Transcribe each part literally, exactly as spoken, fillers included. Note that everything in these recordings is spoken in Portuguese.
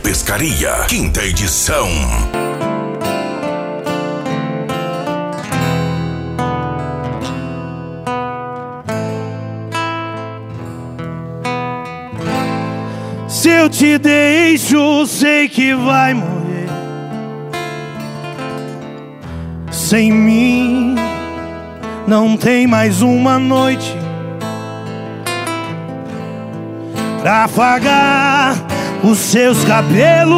Pescaria, quinta edição. Se eu te deixo, sei que vai morrer. Sem mim não tem mais uma noite pra afagar os seus cabelos,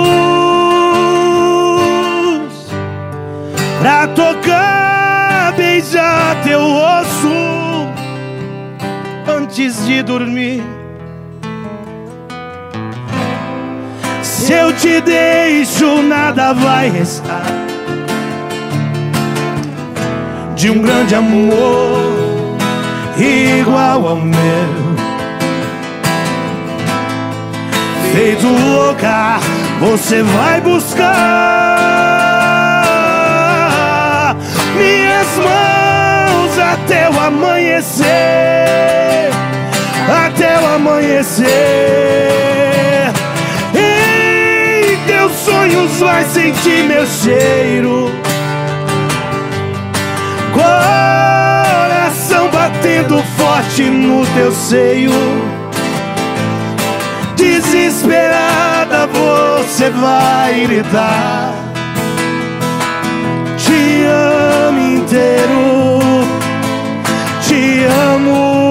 pra tocar, beijar teu rosto antes de dormir. Se eu te deixo, nada vai restar de um grande amor igual ao meu. Feito louca, você vai buscar minhas mãos até o amanhecer, até o amanhecer. Em teus sonhos vai sentir meu cheiro, coração batendo forte no teu seio. Desesperada você vai gritar: te amo inteiro, te amo.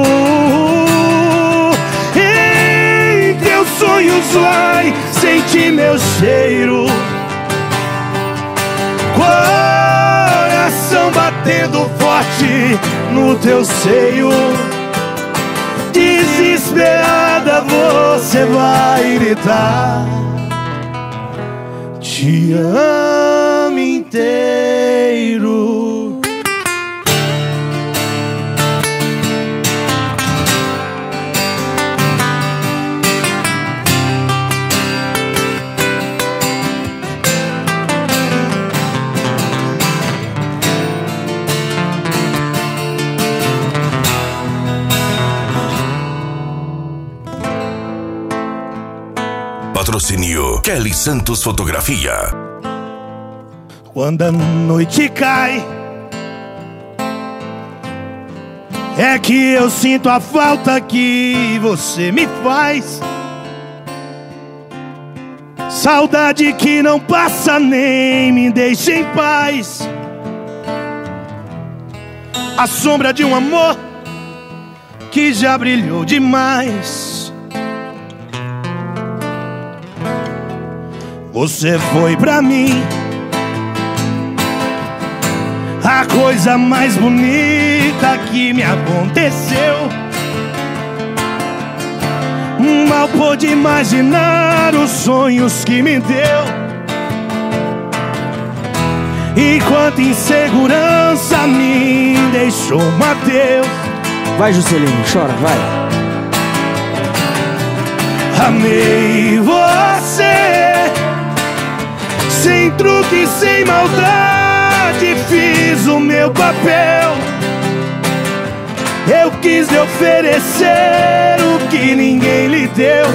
Em teus sonhos vai sentir meu cheiro, coração batendo forte no teu seio. Desesperada você vai gritar: te amo inteiro. Patrocínio Kelly Santos Fotografia. Quando a noite cai, é que eu sinto a falta que você me faz. Saudade que não passa nem me deixa em paz. A sombra de um amor que já brilhou demais. Você foi pra mim a coisa mais bonita que me aconteceu. Mal pude imaginar os sonhos que me deu. E quanta insegurança me deixou, Mateus. Vai, Juscelino, chora, vai. Amei você, sem truque, sem maldade, fiz o meu papel. Eu quis lhe oferecer o que ninguém lhe deu.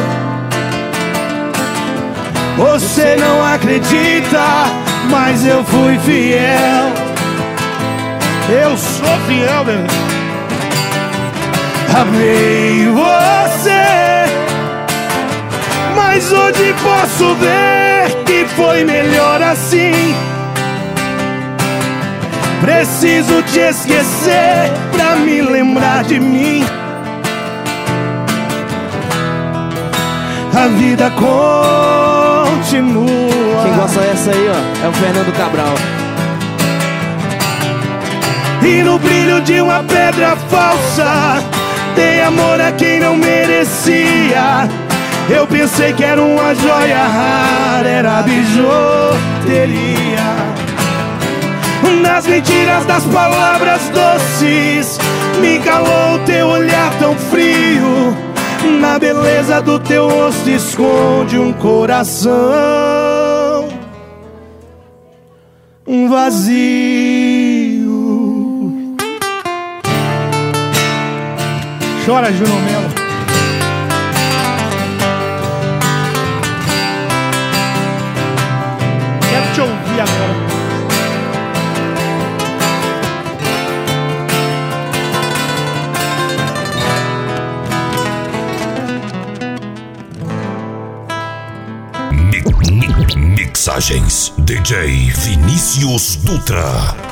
Você não acredita, mas eu fui fiel. Eu sou fiel, bebê. Amei você, mas hoje posso ver que foi melhor assim. Preciso te esquecer pra me lembrar de mim. A vida continua. Quem gosta dessa aí, ó, é o Fernando Cabral. E no brilho de uma pedra falsa, dei amor a quem não merecia. Eu pensei que era uma joia rara, era bijuteria. Nas mentiras das palavras doces, me calou o teu olhar tão frio. Na beleza do teu rosto esconde um coração um vazio. Chora, Juno Melo. Olha agora. Mixagens D J Vinícius Dutra.